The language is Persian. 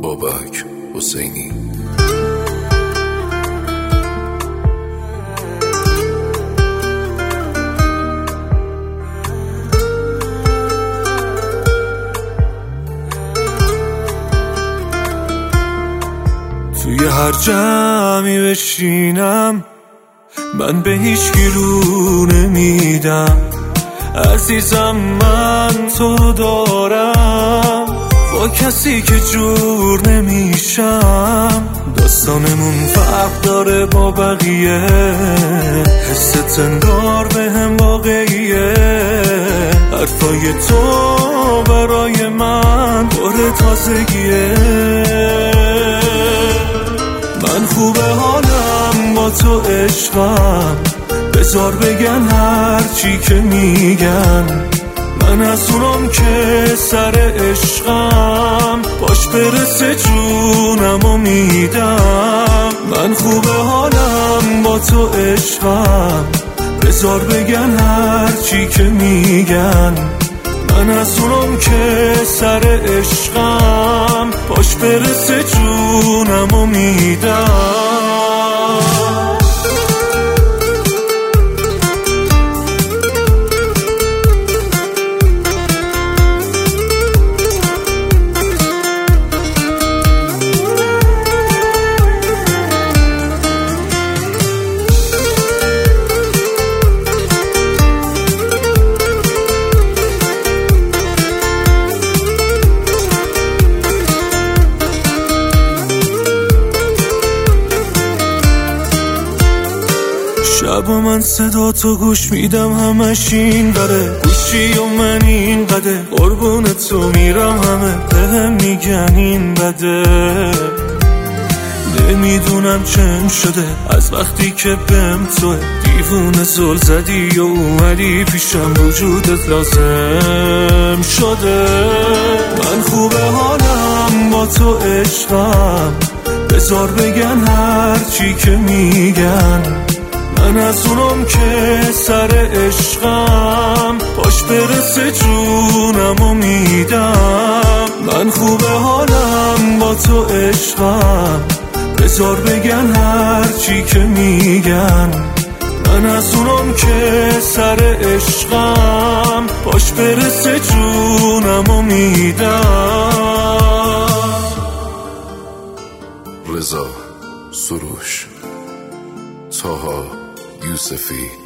بابک حسینی. توی هر جمعی بشینم من به هیچ کی رو نمیدم. عزیزم من تو دارم، با کسی که جور نمیشم. داستانمون فرق داره با بقیه، حست انگار به هم واقعیه. حرفای تو برای من پر تازگیه. من خوبه حالم با تو عشقم، بذار بگن هر چی که میگن. من از اونم که سر عشقم، باش برسه جونمو میدم. من خوبه حالم با تو عشقم، بذار بگن هر چی که میگن. من از اونم که سر عشقم، باش برسه جونمو میدم. شب و من صدا تو گوش میدم، همش این بره گوشی و من این قده. قربون تو میرم، همه بهم میگن این بده. نمیدونم چند شده از وقتی که بهم توه. دیوونه زل زدی و اومدی پیشم، وجودت لازم شده. من خوبه حالم با تو عشقم، بذار بگن هر چی که میگن. من از اونم که سر عشقم، باش برسه جونمو میدم. من خوبه حالم با تو عشقم، بذار بگن هر چی که میگن. من از اونم که سر عشقم، باش برسه جونمو میدم. رضا سروش، طاها یوسفی.